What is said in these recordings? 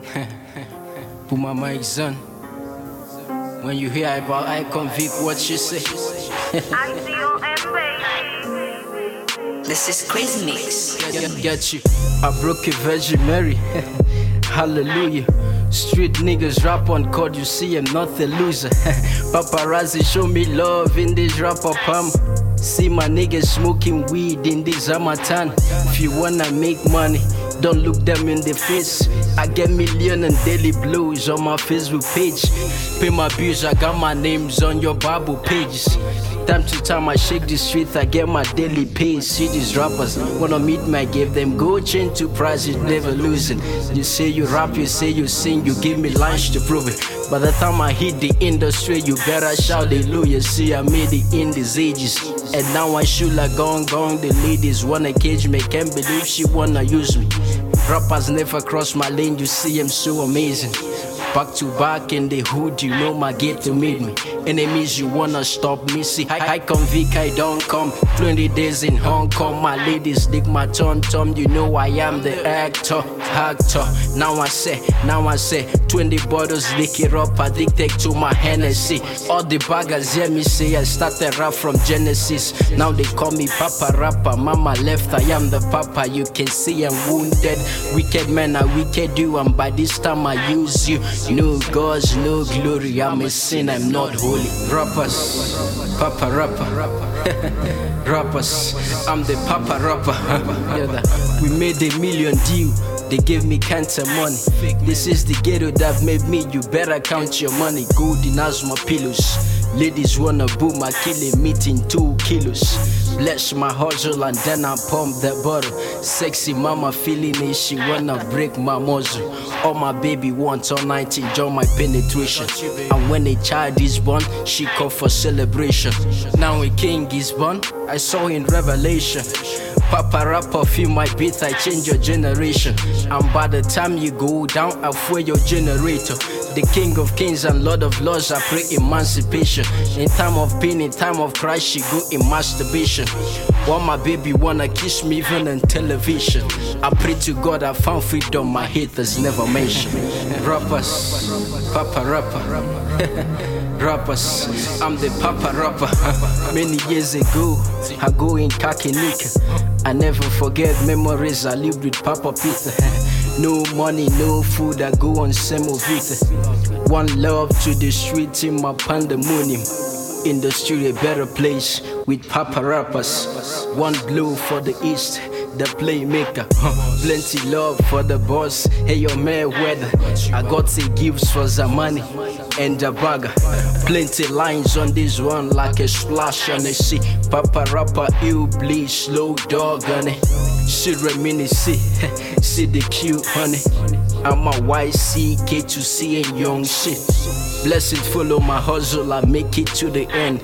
Put my mics on. When you hear about Icon Vic, what you say? This is Crazy Mix. Get you. I broke a Virgin Mary. Hallelujah. Street niggas rap on code, you see I'm not a loser. Paparazzi show me love in this rapper palm. See my niggas smoking weed in this Hamatan. If you wanna make money, don't look them in the face. I get million and daily blues on my Facebook page. Pay my bills, I got my names on your Bible pages. Time to time I shake the street, I get my daily pay. See these rappers, wanna meet me, I give them gold chain to prize it, never losing. You say you rap, you say you sing, you give me lines to prove it. By the time I hit the industry, you better shout hallelujah. See I made it in these ages, and now I shoot like gong. The ladies wanna cage me, can't believe she wanna use me. Rappers never cross my lane, you see I'm so amazing. Back to back in the hood, you know my gate to meet me. Enemies, you wanna stop me, see I come Vic, I don't come. 20 days in Hong Kong, my ladies dig my tom, you know I am the actor. Now I say 20 bottles, lick it up, addicted to my Hennessy. All the baggers hear me say I started rap from Genesis. Now they call me Papa Rapper, mama left, I am the Papa. You can see I'm wounded, wicked man, I wicked you, and by this time I use you. No gods, no glory, I'm a sin, I'm not holy. Rappers, Papa Rapper. Rappers, I'm the Papa Rapper. We made $1 million deal, they gave me cancer money. This is the ghetto that made me, you better count your money. Gold in asthma pillows. Ladies wanna boom my killing meat in 2 kilos. Bless my hustle and then I pump that bottle. Sexy mama feeling it, she wanna break my muzzle. All my baby wants all night, enjoy my penetration. And when a child is born, she call for celebration. Now a king is born, I saw in Revelation. Papa Rapper feel my beat, I change your generation. And by the time you go down, I fuel your generator. The King of Kings and Lord of Lords, I pray emancipation. In time of pain, in time of cry, she go in masturbation. While my baby wanna kiss me even on television. I pray to God I found freedom, my haters never mention. Rappers, Papa Rapper. Rappers, I'm the Papa Rapper. Many years ago, I go in Kakinika. I never forget memories I lived with Papa Peter. No money, no food, I go on Semovita. One love to the street in my pandemonium. Industry a better place with Papa Rappers. One blow for the East, the playmaker. Plenty love for the boss, hey your Mayweather. I got the gifts for Zamani and the bagger. Plenty lines on this one like a splash on the sea. Papa Rapper, you bleed, slow dog on it. She reminisce, see the cute honey. I'm a YCK to see a young shit. Blessings follow my hustle, I make it to the end.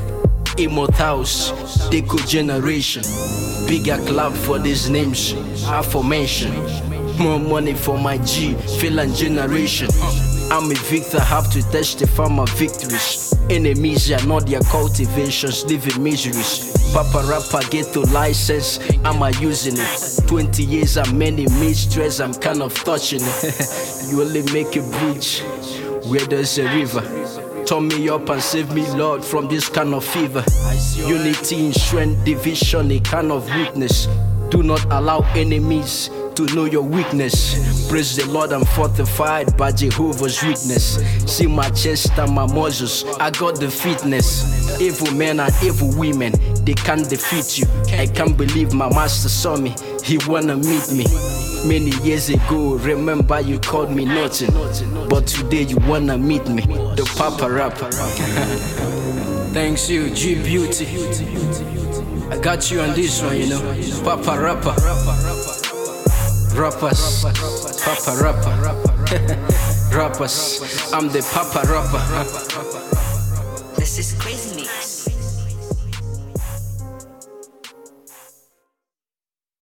Immortals, Deco generation. Bigger club for these names, aforementioned. More money for my G, Phelan generation. I'm a victor, have to testify my victories. Enemies are not their cultivations, living miseries. Papa Rapper get to license, I'm a using it. 20 years and many mistress, I'm kind of touching it. You only make a bridge where there's a river. Turn me up and save me, Lord, from this kind of fever. Unity in strength, division, a kind of weakness. Do not allow enemies to know your weakness. Praise the Lord, I'm fortified by Jehovah's witness. See my chest and my muscles, I got the fitness. Evil men and evil women, they can't defeat you. I can't believe my master saw me, he wanna meet me. Many years ago, remember you called me nothing, but today you wanna meet me, the Papa Rapper. Thanks you, G Beauty. I got you on this one, you know. Papa Rapper. Rappers, Papa Rapper. Rappers, I'm the Papa Rapper. This is Crazy Mix.